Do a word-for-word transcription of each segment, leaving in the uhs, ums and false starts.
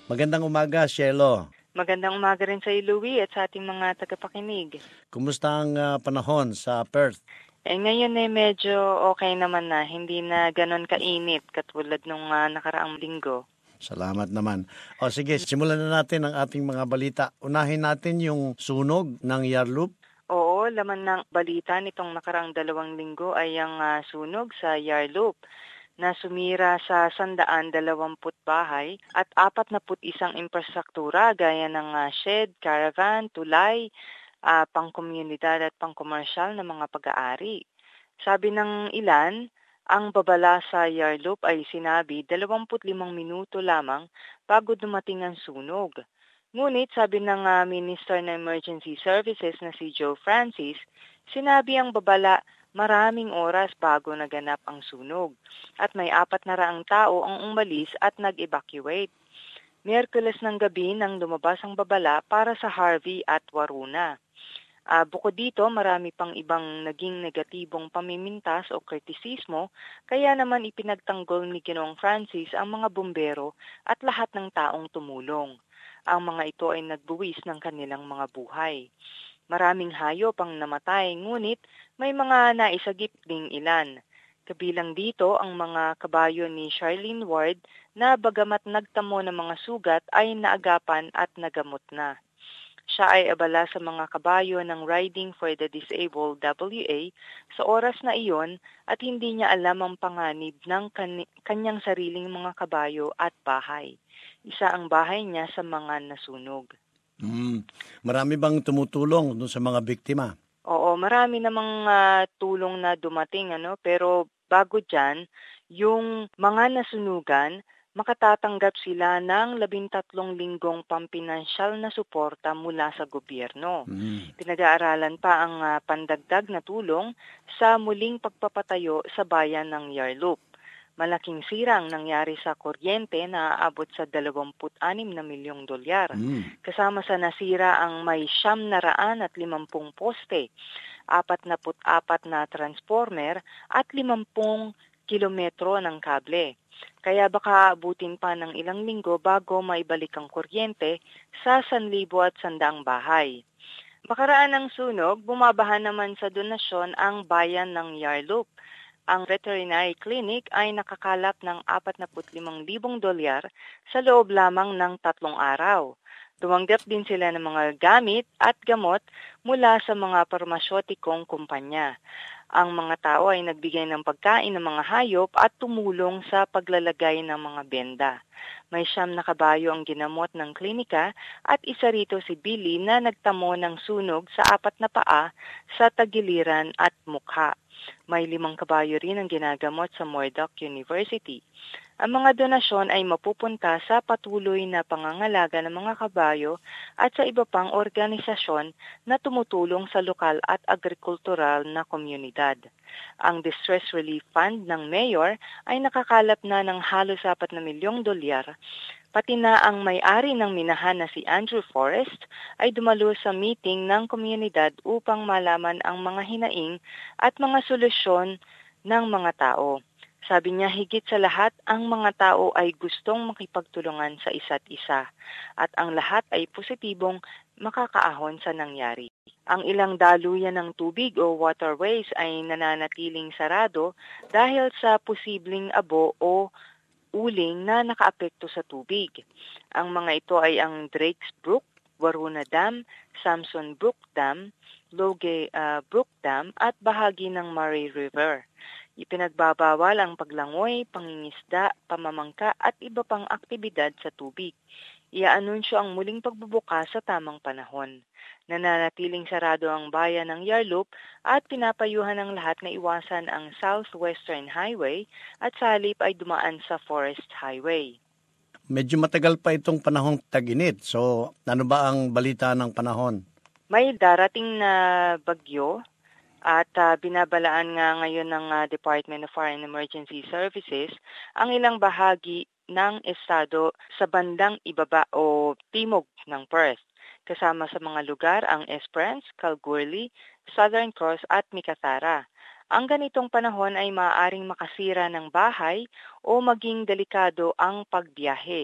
Magandang umaga, Shelo. Magandang umaga rin sa iyo, Louie, at sa ating mga tagapakinig. Kumusta ang uh, panahon sa Perth? Eh, ngayon eh medyo okay naman na, hindi na ganon kainit katulad nung uh, nakaraang linggo. Salamat naman. O sige, simulan na natin ang ating mga balita. Unahin natin yung sunog ng Yarloop. Oo, laman ng balita nitong nakaraang dalawang linggo ay ang uh, sunog sa Yarloop na sumira sa sandaan dalawamput bahay at apat na put isang infrastruktura gaya ng uh, shed, caravan, tulay, uh, pangkomunidad at pangkomersyal na mga pag-aari. Sabi ng ilan, ang babala sa Yarloop ay sinabi dalawamput limang minuto lamang bago dumating ang sunog. Ngunit sabi ng uh, Minister ng Emergency Services na si Joe Francis, sinabi ang babala maraming oras bago naganap ang sunog at may apat na raang tao ang umalis at nag-evacuate. Miyerkules ng gabi nang lumabas ang babala para sa Harvey at Waruna. Uh, bukod dito, marami pang ibang naging negatibong pamimintas o kritisismo, kaya naman ipinagtanggol ni Ginoong Francis ang mga bumbero at lahat ng taong tumulong. Ang mga ito ay nagbuwis ng kanilang mga buhay. Maraming hayop ang namatay, ngunit may mga naisagip ding ilan. Kabilang dito ang mga kabayo ni Charlene Ward na bagamat nagtamo ng mga sugat ay naagapan at nagamot na. Siya ay abala sa mga kabayo ng Riding for the Disabled W A sa oras na iyon at hindi niya alam ang panganib ng kan- kanyang sariling mga kabayo at bahay. Isa ang bahay niya sa mga nasunog. Hmm. Marami bang tumutulong dun sa mga biktima? Oo, marami namang uh, tulong na dumating, ano, pero bago dyan, yung mga nasunugan, makatatanggap sila ng labintatlong linggong pampinansyal na suporta mula sa gobyerno. Hmm. Pinag-aaralan pa ang uh, pandagdag na tulong sa muling pagpapatayo sa bayan ng Yarloop. Malaking sira ang nangyari sa kuryente na aabot sa dalawamput anim na milyong dolyar. Mm. Kasama sa nasira ang may siyam na raan at limampung poste, apat na put apat na transformer at limampung kilometro ng kable. Kaya baka abutin pa ng ilang linggo bago maibalik ang kuryente sa sanlibo at sandaang bahay. Makaraan ng sunog, bumabaha naman sa donasyon ang bayan ng Yarloop. Ang veterinary clinic ay nakakalap ng apat na limang libong dolyar sa loob lamang ng tatlong araw. Tumanggap din sila ng mga gamit at gamot mula sa mga parmasyotikong kumpanya. Ang mga tao ay nagbigay ng pagkain ng mga hayop at tumulong sa paglalagay ng mga benda. May siyam na kabayo ang ginamot ng klinika at isa rito si Billy na nagtamo ng sunog sa apat na paa sa tagiliran at mukha. May limang kabayo rin ang ginagamot sa Murdoch University. Ang mga donasyon ay mapupunta sa patuloy na pangangalaga ng mga kabayo at sa iba pang organisasyon na tumutulong sa lokal at agrikultural na komunidad. Ang Distress Relief Fund ng Mayor ay nakakalap na ng halos apat na milyong dolyar. Pati na ang may-ari ng minahan na si Andrew Forrest ay dumalo sa meeting ng komunidad upang malaman ang mga hinaing at mga solusyon ng mga tao. Sabi niya, higit sa lahat, ang mga tao ay gustong makipagtulungan sa isa't isa at ang lahat ay positibong makakaahon sa nangyari. Ang ilang daluyan ng tubig o waterways ay nananatiling sarado dahil sa posibleng abo o uling na nakaapekto sa tubig. Ang mga ito ay ang Drakes Brook, Waruna Dam, Samson Brook Dam, Loge uh, Brook Dam at bahagi ng Murray River. Ipinagbabawal ang paglangoy, pangingisda, pamamangka at iba pang aktibidad sa tubig. Iaanunsyo ang muling pagbubukas sa tamang panahon. Nananatiling sarado ang bayan ng Yarloop at pinapayuhan ng lahat na iwasan ang Southwestern Highway at sa halip ay dumaan sa Forest Highway. Medyo matagal pa itong panahong tag-init. So, ano ba ang balita ng panahon? May darating na bagyo at uh, binabalaan nga ngayon ng uh, Department of Fire and Emergency Services ang ilang bahagi ng estado sa bandang ibaba o timog ng Perth. Kasama sa mga lugar ang Esperance, Kalgoorlie, Southern Cross at Mikatara. Ang ganitong panahon ay maaaring makasira ng bahay o maging delikado ang pagbiyahe.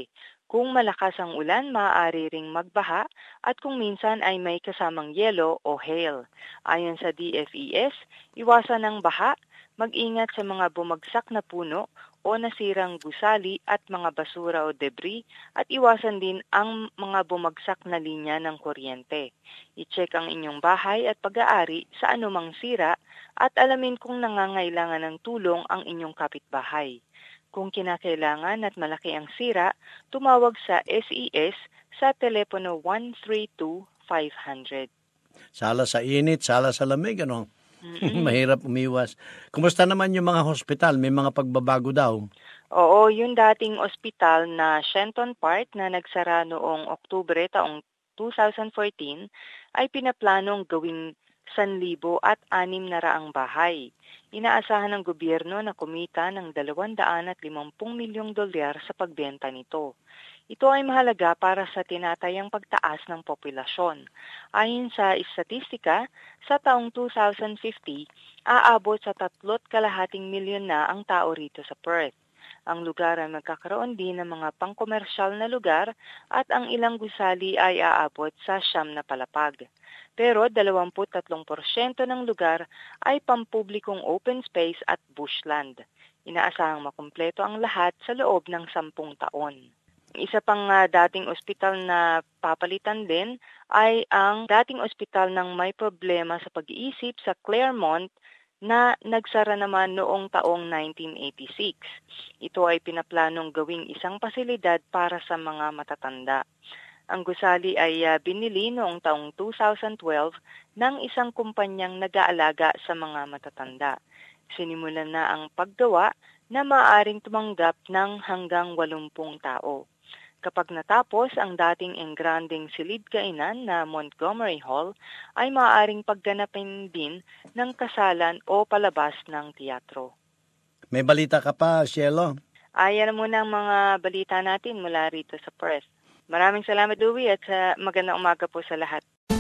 Kung malakas ang ulan, maaari ring magbaha at kung minsan ay may kasamang yelo o hail. Ayon sa D F E S, iwasan ng baha, mag-ingat sa mga bumagsak na puno o nasirang gusali at mga basura o debris at iwasan din ang mga bumagsak na linya ng kuryente. I-check ang inyong bahay at pag-aari sa anumang sira at alamin kung nangangailangan ng tulong ang inyong kapitbahay. Kung kinakailangan at malaki ang sira, tumawag sa S E S sa telepono one three two five hundred. Sala sa init, sala sa lamig, ano? Mm-mm. Mahirap umiwas. Kumusta naman yung mga hospital? May mga pagbabago daw. Oo, yung dating ospital na Shenton Park na nagsara noong Oktubre taong two thousand fourteen ay pinaplanong gawing sanlibo at anim na raang bahay. Inaasahan ng gobyerno na kumita ng dalawang daan at limampung milyong dolyar sa pagbenta nito. Ito ay mahalaga para sa tinatayang pagtaas ng populasyon. Ayon sa istatistika, sa taong two thousand fifty, aabot sa tatlot kalahating milyon na ang tao rito sa Perth. Ang lugar ay magkakaroon din ng mga pangkomersyal na lugar at ang ilang gusali ay aabot sa siyam na palapag. Pero dalawampu't tatlong porsyento ng lugar ay pampublikong open space at bushland. Inaasahang makumpleto ang lahat sa loob ng sampung taon. Isa pang uh, dating ospital na papalitan din ay ang dating ospital ng may problema sa pag-iisip sa Claremont na nagsara naman noong taong nineteen eighty-six. Ito ay pinaplanong gawing isang pasilidad para sa mga matatanda. Ang gusali ay uh, binili noong taong two thousand twelve ng isang kumpanyang nag-aalaga sa mga matatanda. Sinimulan na ang paggawa na maaaring tumanggap ng hanggang walumpung tao. Kapag natapos ang dating engranding silid-kainan na Montgomery Hall, ay maaaring pagganapin din ng kasalan o palabas ng teatro. May balita ka pa, Cielo? Ayan muna ang mga balita natin mula rito sa Perth. Maraming salamat, Dewey, at sa magandang umaga po sa lahat.